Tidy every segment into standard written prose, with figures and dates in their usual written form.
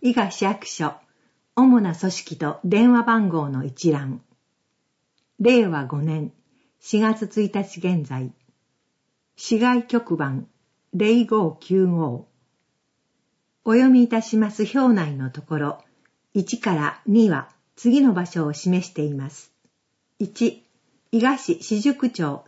伊賀市役所、主な組織と電話番号の一覧。令和5年4月1日現在。市外局番0595。お読みいたします表内のところ、1から2は次の場所を示しています。1、伊賀市四宿町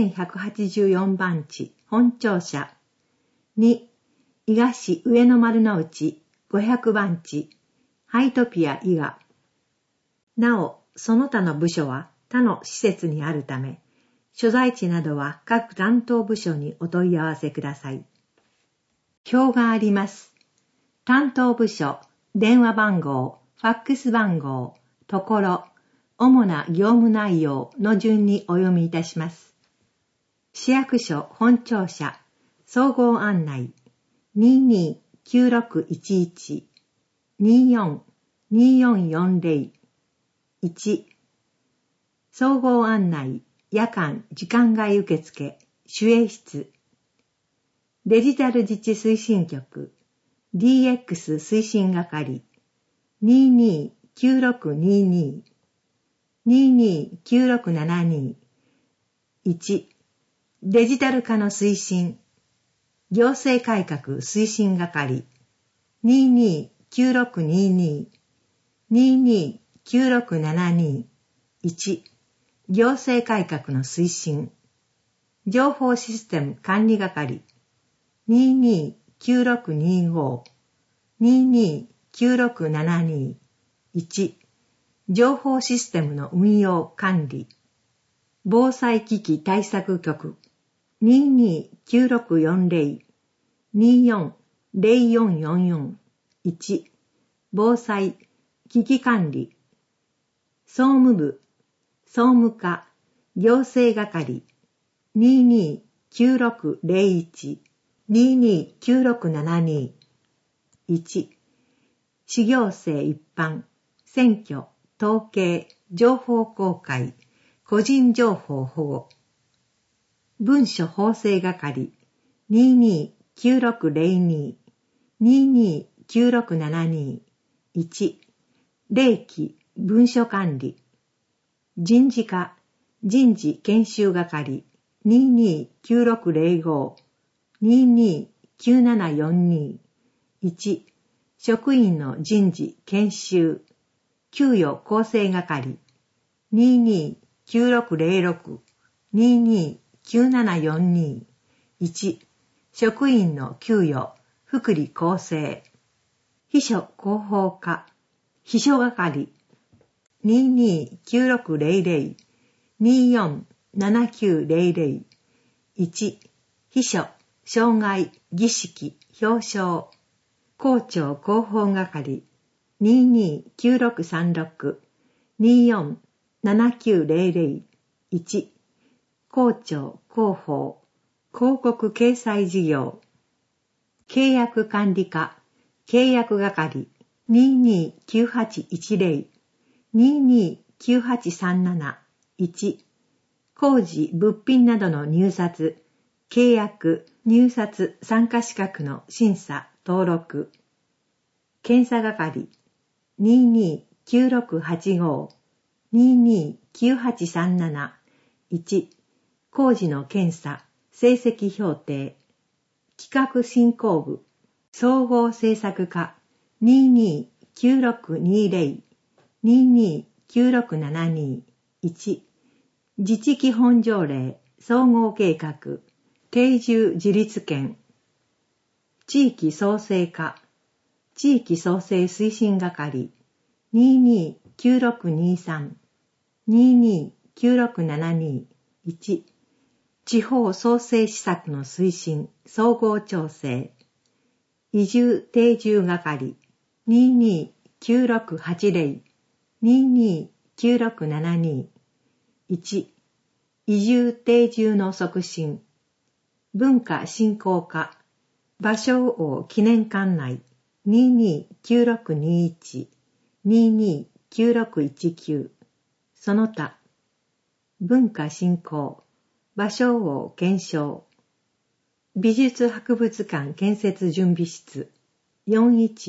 3184番地本庁舎。2、伊賀市上野丸の内500番地ハイトピア伊賀。なお、その他の部署は他の施設にあるため、所在地などは各担当部署にお問い合わせください。表があります。担当部署、電話番号、ファックス番号、ところ、主な業務内容の順にお読みいたします。市役所本庁舎、総合案内、229611、242440、1、総合案内、夜間時間外受付、守衛室、デジタル自治推進局、DX 推進係、229622、229672、1、デジタル化の推進、行政改革推進係、229622、229672、1、行政改革の推進、情報システム管理係、229625、229672、1、情報システムの運用管理、防災危機対策局、229640、240444、1、防災危機管理、総務部、総務課、行政係、229601、229672、1、私行政一般、選挙、統計、情報公開、個人情報保護。文書法制係、229602、229672、1、令記、文書管理。人事課、人事研修係、229605、229742、1、職員の人事研修、給与構成係、229606、229742、1、職員の給与、福利厚生、秘書広報課、秘書係、229600、247900、1、秘書、障害、儀式、表彰、校長広報係、229636、247900、1、校長広報、広告掲載事業、契約管理課、契約係、229810、229837、1、工事物品などの入札、契約、入札参加資格の審査、登録、検査係、229685、229837、1、工事の検査、成績評定、企画振興部、総合政策課、229620、229672、1、自治基本条例、総合計画、定住自立権、地域創生課、地域創生推進係、229623、229672、1、地方創生施策の推進、総合調整、移住定住係、229680、229672、1、移住定住の促進、文化振興課、芭蕉王記念館内、229621、229619、その他、文化振興、芭蕉王検証、美術博物館建設準備室、4105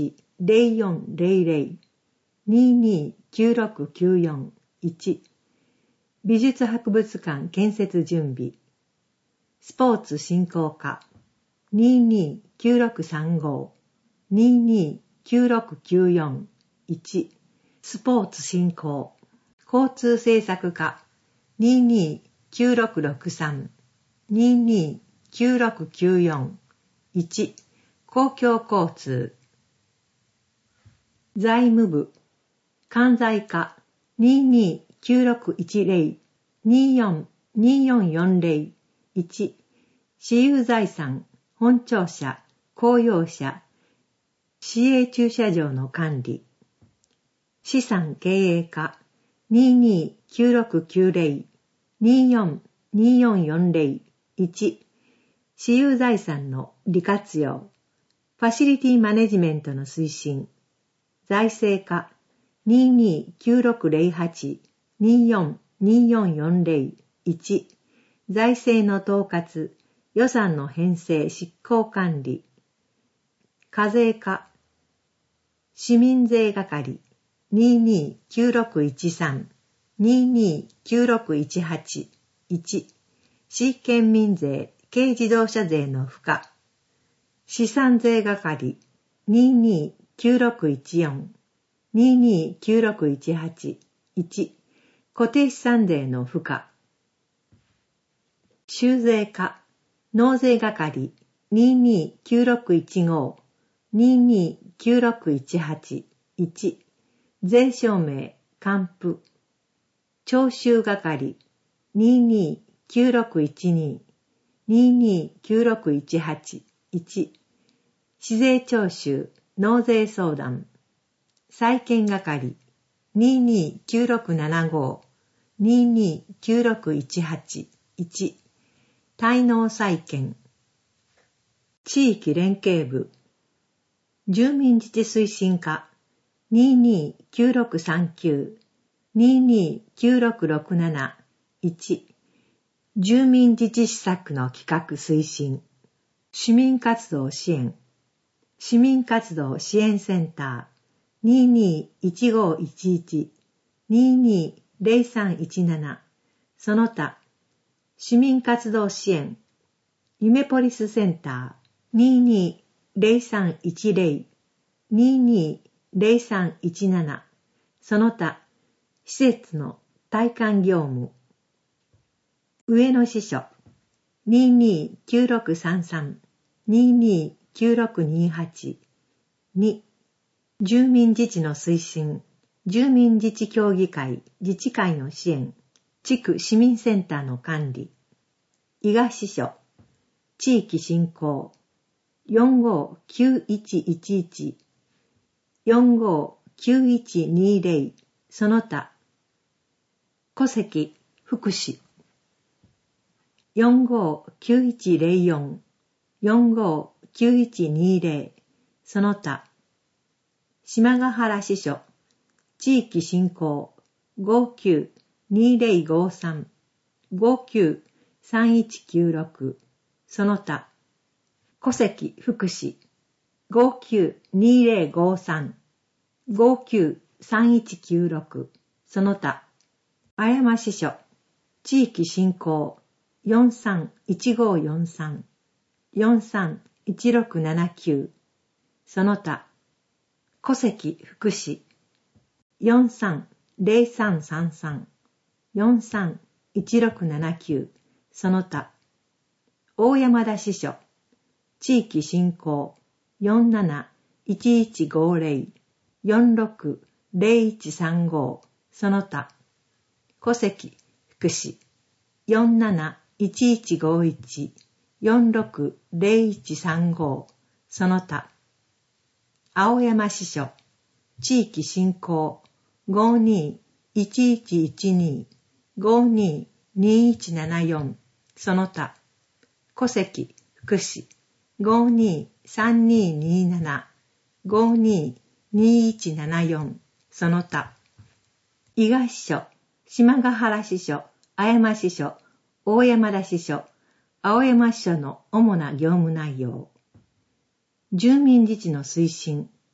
0200-229694-1、美術博物館建設準備、スポーツ振興課 229635-229694-1、スポーツ振興、交通政策課 229663-229694-1、公共交通、財務部、関西課 229610-242440-1、私有財産、本庁舎、公用車、市営駐車場の管理、資産経営課 229690-242440-1、私有財産の利活用、ファシリティマネジメントの推進、財政課 229608-242440-1、財政の統括、予算の編成執行管理、課税課、市民税係 229613-229618-1、市県民税、軽自動車税の付加、資産税係 229614-229618-1、固定資産税の付加、収税課、納税係 229615-229618-1、税証明、還付、徴収係 229612-229618-1、市税徴収、納税相談、債権係 229675-229618-1、滞納債権、地域連携部、住民自治推進課 229639-229667-1、住民自治施策の企画推進、市民活動支援、市民活動支援センター 221511-220317、その他、市民活動支援、夢ポリスセンター 220310-220317、その他、施設の退館業務、上野支所 229633-229628-2、住民自治の推進、住民自治協議会、自治会の支援、地区市民センターの管理、伊賀支所、地域振興、459111、459120、その他、戸籍、福祉、459104、459120、その他、島ヶ原支所、地域振興、592053、593196、その他、戸籍福祉、592053、593196、その他、綾山支所、地域振興、431543、431679、その他、戸籍福祉、430333、431679、その他、大山田支所、地域振興、471150、460135、その他、戸籍福祉、471151、460135、その他、青山支所、地域振興、521112、522174、その他、戸籍福祉、523227、522174、その他、伊賀支所、島ヶ原支所、綾山支所、大山田支所、青山支所の主な業務内容。住民自治の推進、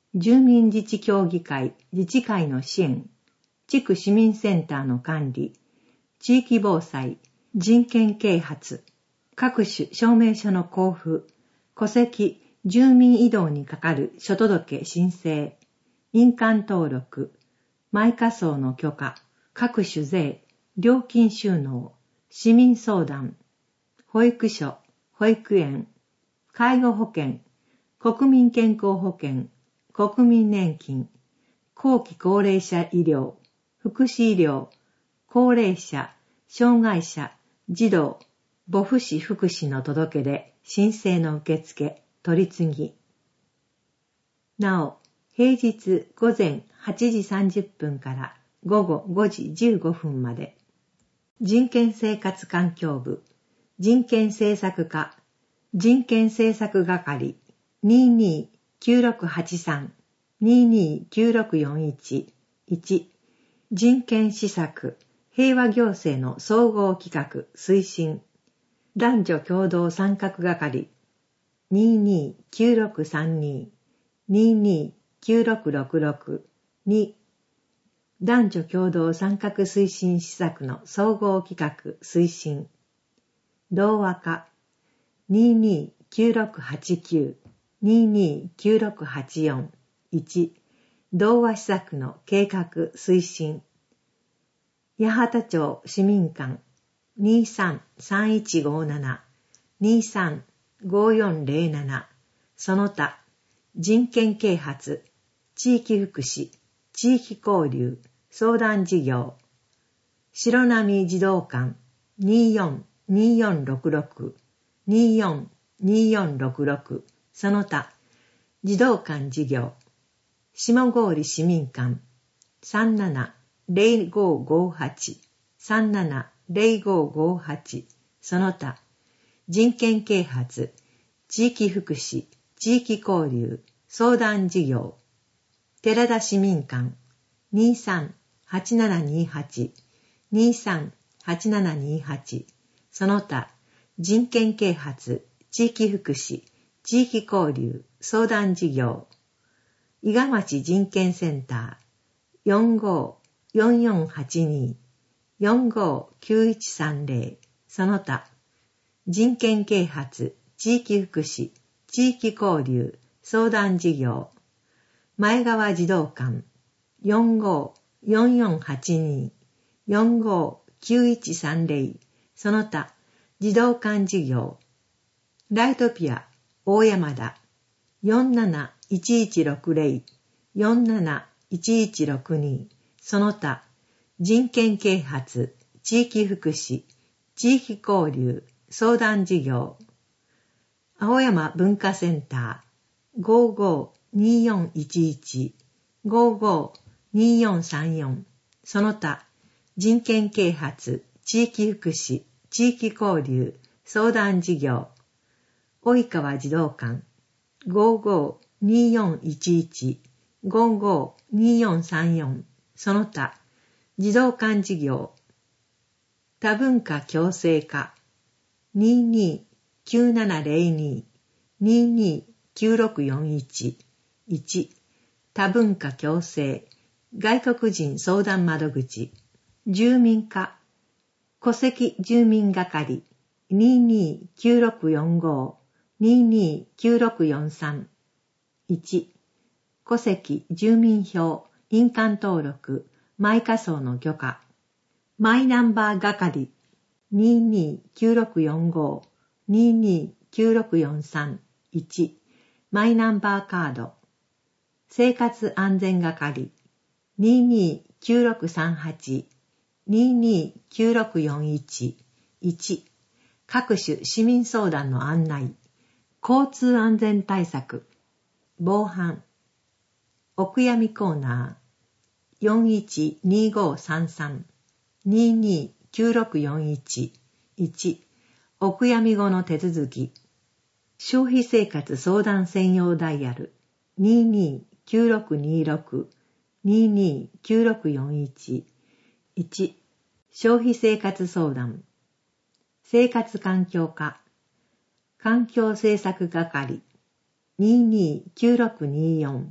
住民自治協議会、自治会の支援、地区市民センターの管理、地域防災、人権啓発、各種証明書の交付、戸籍、住民移動にかかる諸届申請、印鑑登録、埋火葬の許可、各種税、料金収納、市民相談、保育所、保育園、介護保険、国民健康保険、国民年金、後期高齢者医療、福祉医療、高齢者、障害者、児童、母父子福祉の届け出、申請の受付、取り次ぎ。なお、平日午前8時30分から午後5時15分まで、人権生活環境部、人権政策課、人権政策係、229683、229641、1、人権施策、平和行政の総合企画、推進、男女共同参画係、229632、229666、2、男女共同参画推進施策の総合企画、推進、同和課、229689、229684、1、同和施策の計画、推進、八幡町市民館、233157、235407、その他、人権啓発、地域福祉、地域交流、相談事業、白波児童館、242466、242466、その他、児童館事業、下郡市民館、370558、370558、その他、人権啓発、地域福祉、地域交流、相談事業、寺田市民館、238728、238728、その他、人権啓発、地域福祉、地域交流、相談事業、伊賀町人権センター、454482、459130、その他、人権啓発、地域福祉、地域交流、相談事業、前川児童館、454482、459130、その他、児童館事業、ライトピア、大山田、471160、471162、その他、人権啓発、地域福祉、地域交流、相談事業、青山文化センター、552411、552434、その他、人権啓発、地域福祉、地域交流、相談事業、及川児童館、552411、552434、その他、児童館事業、多文化共生課、229702、229641、1、多文化共生、外国人相談窓口、住民課、戸籍住民係、229645、229643、1、戸籍住民票、印鑑登録、埋火葬の許可、マイナンバー係、229645、229643、1、マイナンバーカード、生活安全係、229638、229641、1、各種市民相談の案内、交通安全対策、防犯、お悔やみコーナー、412533、229641、1、お悔やみ後の手続き、消費生活相談専用ダイヤル、229626、229641、1、消費生活相談、生活環境課、環境政策係、229624、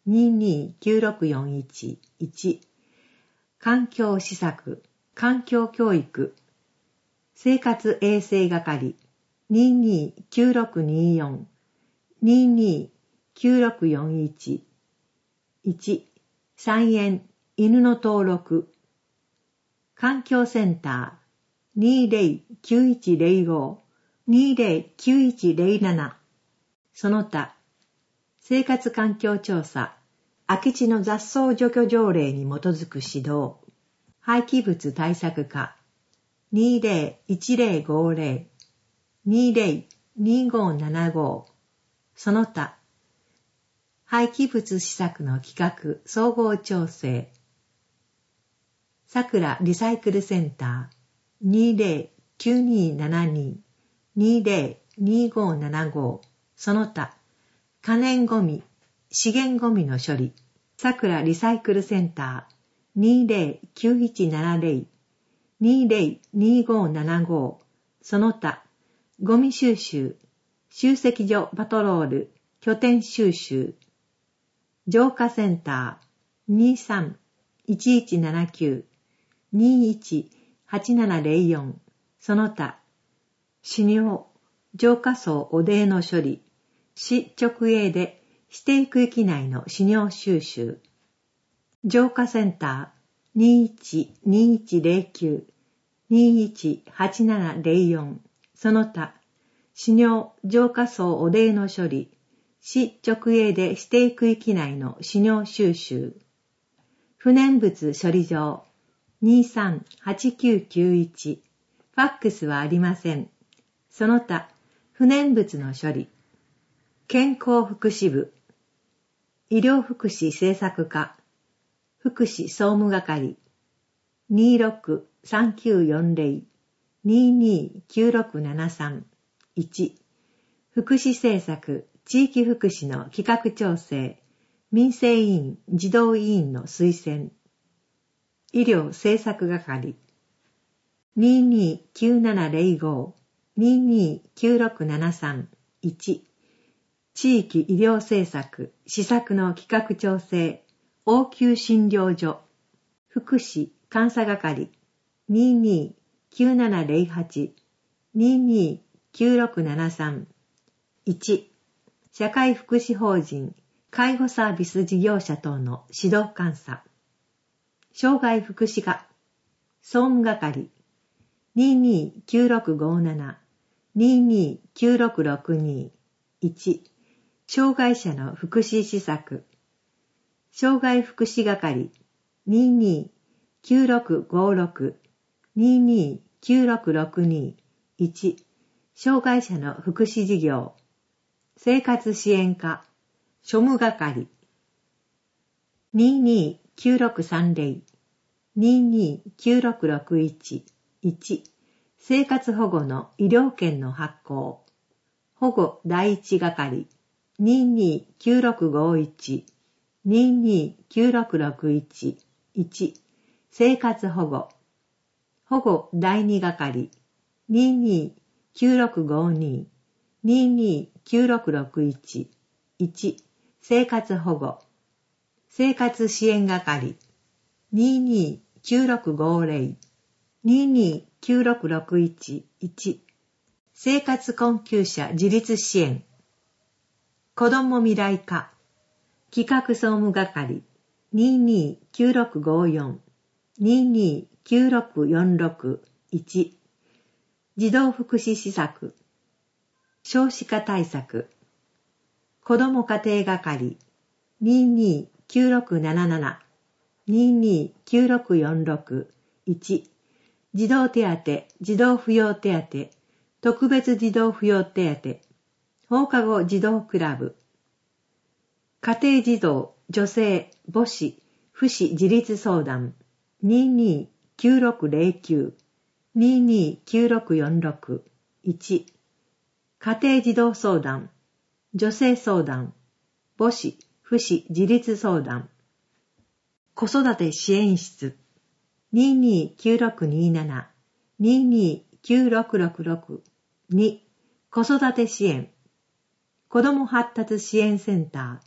229641-1、環境施策、環境教育、生活衛生係、229624-229641-1、菜園、犬の登録、環境センター、209105-209107、その他、生活環境調査、空き地の雑草除去条例に基づく指導、廃棄物対策課、2010-202575、その他、廃棄物施策の企画、総合調整、さくらリサイクルセンター、2092-202575、その他、可燃ゴミ、資源ゴミの処理、さくらリサイクルセンター、209170-202575、その他、ゴミ収集、集積所パトロール、拠点収集、浄化センター、23-1179-21-8704、その他、死尿、浄化槽汚泥の処理、市直営で指定区域内の死尿収集、浄化センター、21-2109-21-8704、その他、死尿、浄化槽汚泥の処理、市直営で指定区域内の死尿収集、不燃物処理場、23-8991、ファックスはありません。その他、不燃物の処理、健康福祉部、医療福祉政策課、福祉総務係、26-3940-229673-1、福祉政策、地域福祉の企画調整、民生委員、児童委員の推薦、医療政策係、229705-229673-1、地域医療政策、施策の企画調整、応急診療所、福祉監査係、229708-229673-1、社会福祉法人、介護サービス事業者等の指導監査、障害福祉課、総務係、229657-229662-1、障害者の福祉施策、障害福祉係、229656-229662-1、障害者の福祉事業、生活支援課、庶務係、229630-229661-1、生活保護の医療券の発行、保護第一係、229651-229661-1、生活保護、保護第二係、229652-229661-1、生活保護、生活支援係、229650-229661-1、生活困窮者自立支援、子ども未来課、企画総務係、229654-229646-1、児童福祉施策、少子化対策、子ども家庭係、229677-229646-1、児童手当、児童扶養手当、特別児童扶養手当、放課後児童クラブ、家庭児童、女性、母子、父子自立相談、229609-229646-1、家庭児童相談、女性相談、母子、父子自立相談、子育て支援室、229627-229666-2、子育て支援、子ども発達支援センタ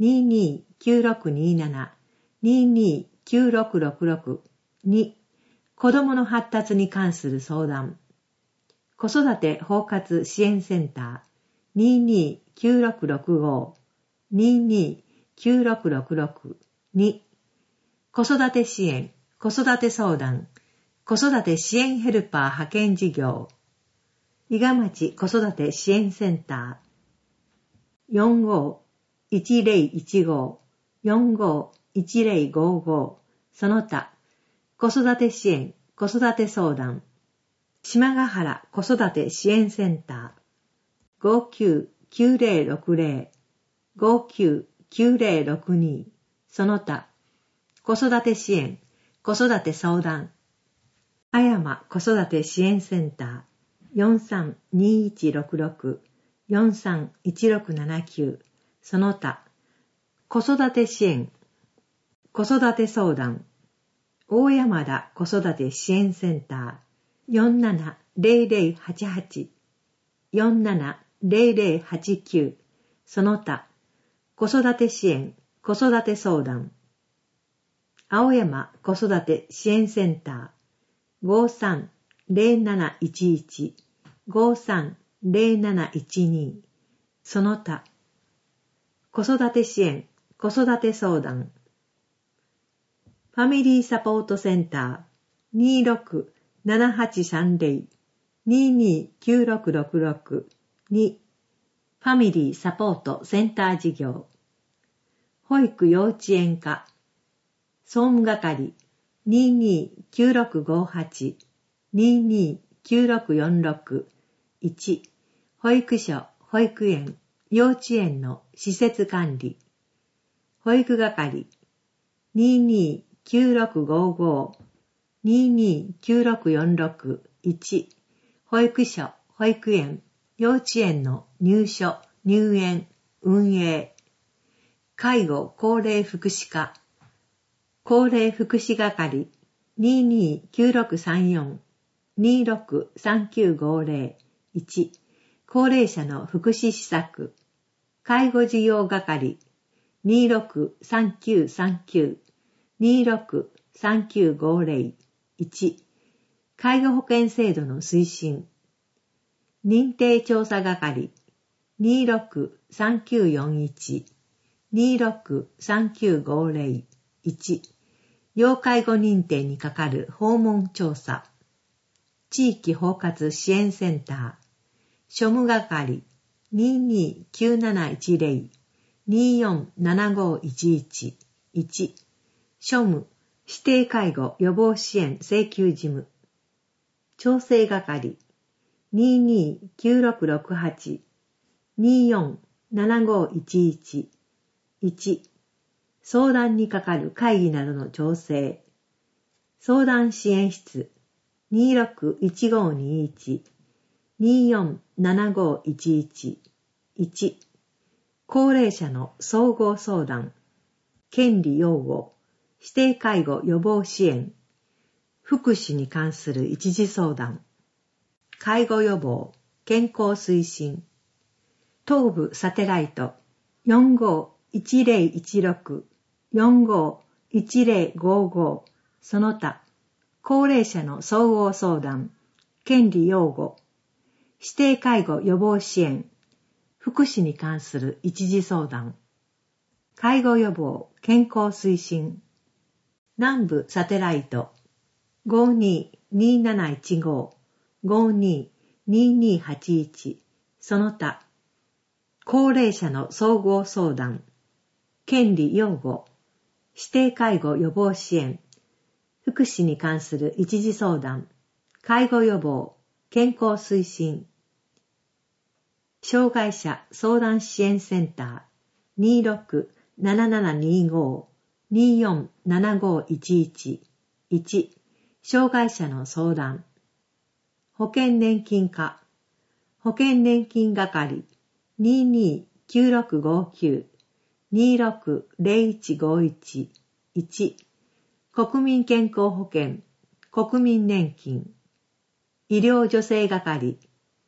229627、229666、2、子どもの発達に関する相談。子育て包括支援センター、229665、229666、2、子育て支援、子育て相談、子育て支援ヘルパー派遣事業、伊賀町子育て支援センター、45-1015、45-1055、その他、子育て支援、子育て相談、島ヶ原子育て支援センター、599060、599062、その他、子育て支援、子育て相談、あやま子育て支援センター、432166、431679、その他、子育て支援、子育て相談、大山田子育て支援センター、470088、470089、その他、子育て支援、子育て相談、青山子育て支援センター、530711、530712、その他、子育て支援、子育て相談、ファミリーサポートセンター、267830、229666、2、ファミリーサポートセンター事業、保育幼稚園課、総務係、229658、229646、1、保育所、保育園、幼稚園の施設管理、保育係、229655、229646、1、保育所、保育園、幼稚園の入所、入園、運営、介護高齢福祉課、高齢福祉係、229634、263950、1、高齢者の福祉施策、介護事業係、263939、263950、1、介護保険制度の推進、認定調査係、263941、263950、1、要介護認定に係る訪問調査、地域包括支援センター、庶務係、229710、247511、1、庶務、指定介護予防支援請求事務、調整係、229668、247511、1、相談に係る会議などの調整、相談支援室、261521、247511、1、高齢者の総合相談、権利擁護、指定介護予防支援、福祉に関する一時相談、介護予防、健康推進、東部サテライト、451016、451055、その他、高齢者の総合相談、権利擁護、指定介護予防支援、福祉に関する一時相談、介護予防、健康推進、南部サテライト、522715、522281、その他、高齢者の総合相談、権利擁護、指定介護予防支援、福祉に関する一時相談、介護予防、健康推進、障害者相談支援センター、267725、247511、1、障害者の相談、保険年金課、保険年金係、229659、260151、1、国民健康保険、国民年金、医療助成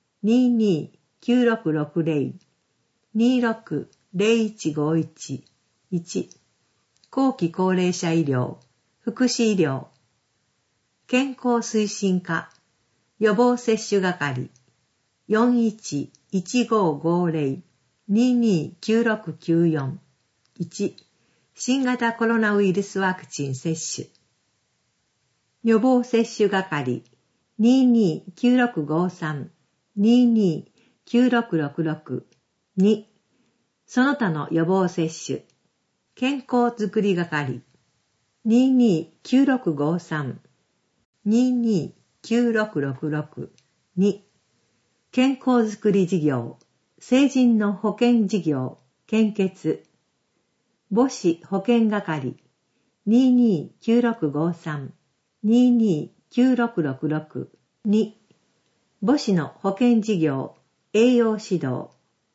係、229660、260151、 1、後期高齢者医療、福祉医療、健康推進課、予防接種係、41-1550-229694、1、新型コロナウイルスワクチン接種。予防接種係、229653-229666、2、その他の予防接種、健康づくり係、229653-229666、2、健康づくり事業、成人の保険事業、献血、母子保険係、229653-229666、2、母子の保険事業、栄養指導、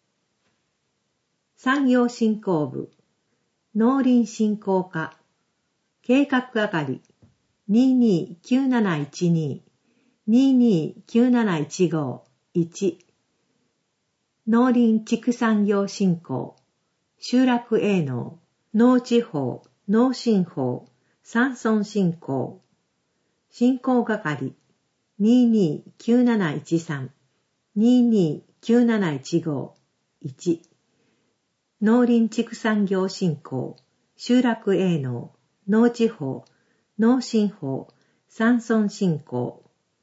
産業振興部、農林振興課、計画係、229712-229715、1、農林畜産業振興、集落営農、農地法、農振法、山村振興、振興係、229713-229715、1、農林畜産業振興、集落営農、農地法、農振法、山村振興、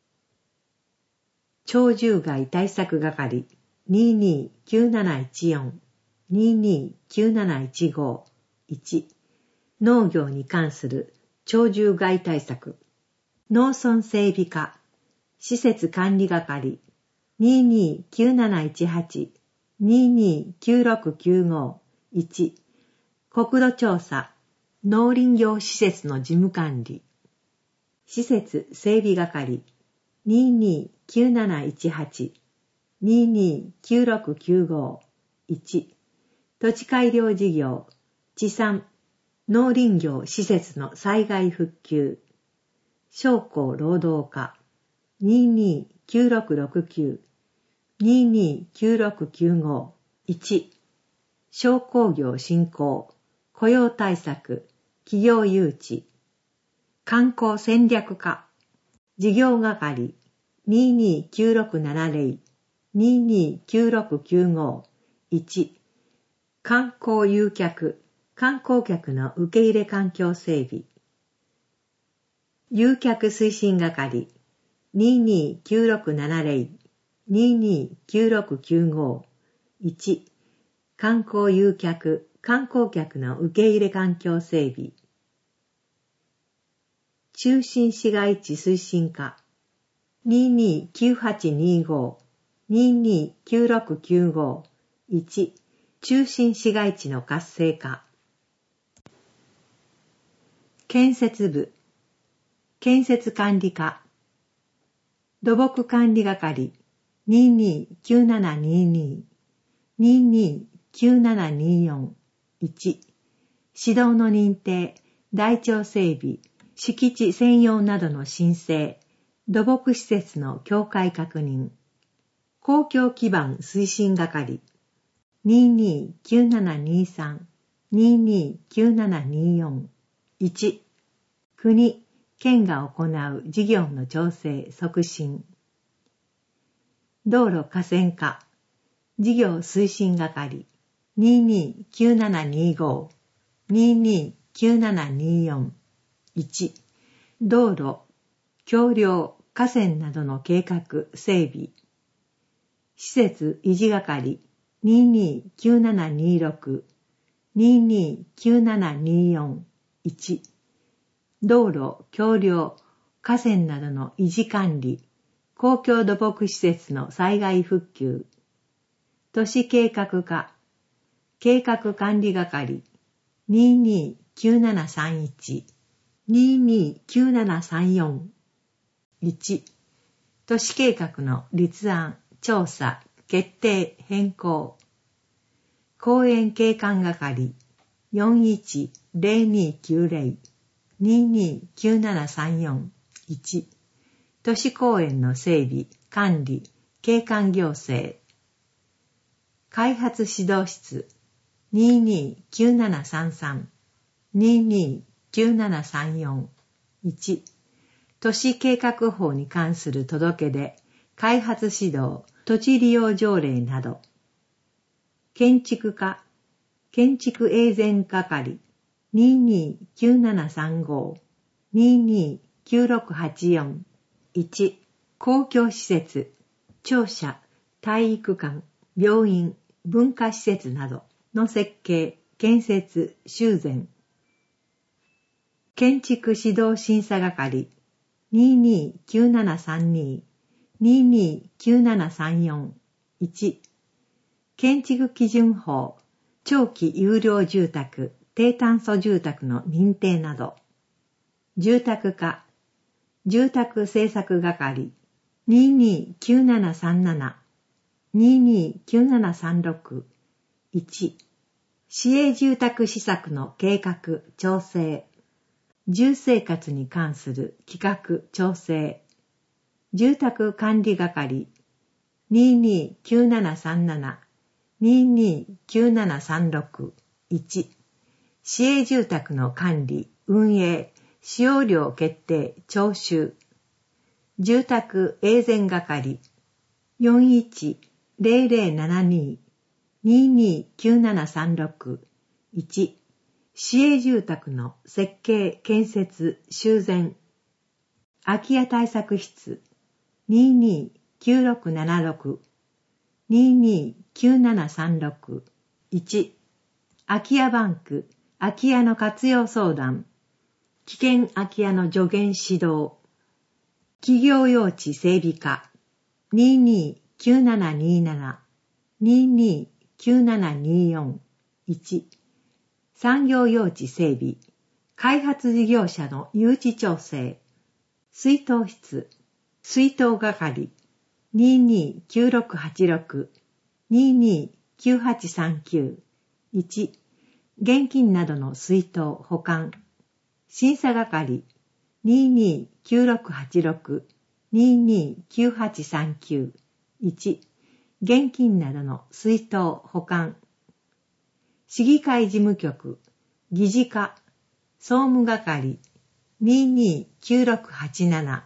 鳥獣害対策係、229714-229715、1、農業に関する鳥獣害対策、農村整備課、施設管理係、229718-229695、1、国土調査、農林業施設の事務管理、施設整備係、229718-229695、1、土地改良事業、地産、農林業施設の災害復旧、商工労働課、229669-229695、1、商工業振興、雇用対策、企業誘致、観光戦略課、事業係、229670-229695、1、観光誘客、観光客の受け入れ環境整備、誘客推進係、229670-229695、1、観光誘客、観光客の受け入れ環境整備、中心市街地推進課、229825-229695、1、中心市街地の活性化、建設部、建設管理課、土木管理係、229722-229724、1、指導の認定、台帳整備、敷地専用などの申請、土木施設の境界確認、公共基盤推進係、229723-229724、1、国、県が行う事業の調整促進、道路河川課、事業推進係、229725-229724、1、道路、橋梁、河川などの計画、整備、施設維持係、229726-229724、1、道路、橋梁、河川などの維持管理、公共土木施設の災害復旧、都市計画課、計画管理係、229731-229734、1、都市計画の立案、調査、決定、変更、公園景観係、41-0290-229734、1、都市公園の整備、管理、景観行政、開発指導室、 229733 229734 1、都市計画法に関する届け出、開発指導、土地利用条例など。建築課、建築営前係、229735 229684 1、公共施設、庁舎、体育館、病院、文化施設などの設計、建設、修繕。建築指導審査係、229732 229734 1、建築基準法、長期有料住宅、低炭素住宅の認定など。住宅課、住宅政策係、229737 229736 1、市営住宅施策の計画、調整。住生活に関する企画、調整。住宅管理係、229737 229736 1、市営住宅の管理、運営、使用料決定、徴収。住宅営前係、410072 229736 1、市営住宅の設計、建設、修繕。空き家対策室、229676 229736 1、空き家バンク、空き家の活用相談。危険空き家の助言指導。企業用地整備課、229727 229724 1、産業用地整備、開発事業者の誘致調整。水筒室、水筒係、229686 229839 1、現金などの水筒保管。審査係、229686 229839 1、現金などの水筒保管。市議会事務局、議事課、総務係、229687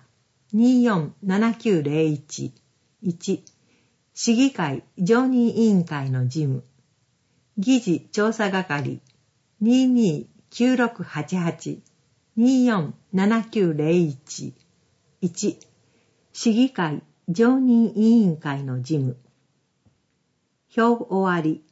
247901 1、市議会常任委員会の事務。議事調査係、229688 247901 1、市議会常任委員会の事務。表終わり。